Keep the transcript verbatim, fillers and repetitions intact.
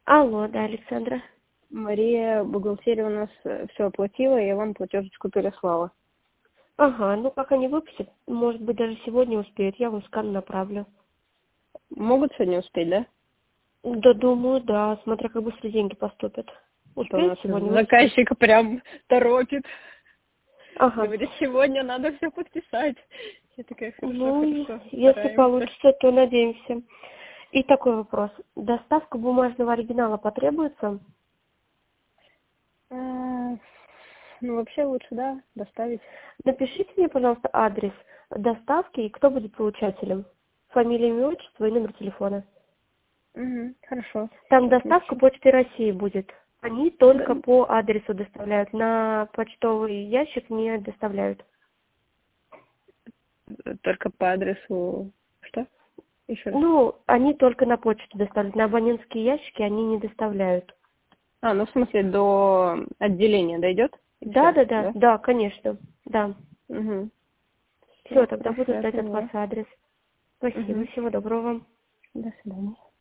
Алло, да, Александра. Мария, бухгалтерия у нас все оплатила, я вам платежечку переслала. Ага, ну как они выпустят, может быть, даже сегодня успеют, я вам скан направлю. Могут сегодня успеть, да? Да, думаю, да, смотря как быстро деньги поступят. Это у нас Успеют сегодня заказчик прям торопит. Ага. Говорит, сегодня надо все подписать. Я такая, хорошо, Ну, хорошо, если стараемся. получится, то надеемся. И такой вопрос. Доставка бумажного оригинала потребуется? А, ну, вообще лучше, да, доставить. Напишите мне, пожалуйста, адрес доставки и кто будет получателем. Фамилия, имя, отчество и номер телефона. Угу, хорошо. Там Сейчас доставка напишу. Почты России будет. Они только Да, по адресу доставляют. На почтовый ящик не доставляют. только по адресу... Что? Еще раз. Ну, они только на почту доставляют. На абонентские ящики они не доставляют. А, ну в смысле до отделения дойдет? И Да, всё, да, да, да? да, конечно. Да. Угу. Все, Все, тогда хорошо, буду я ждать от вас поняла. адрес. Спасибо, Угу. всего доброго вам. До свидания.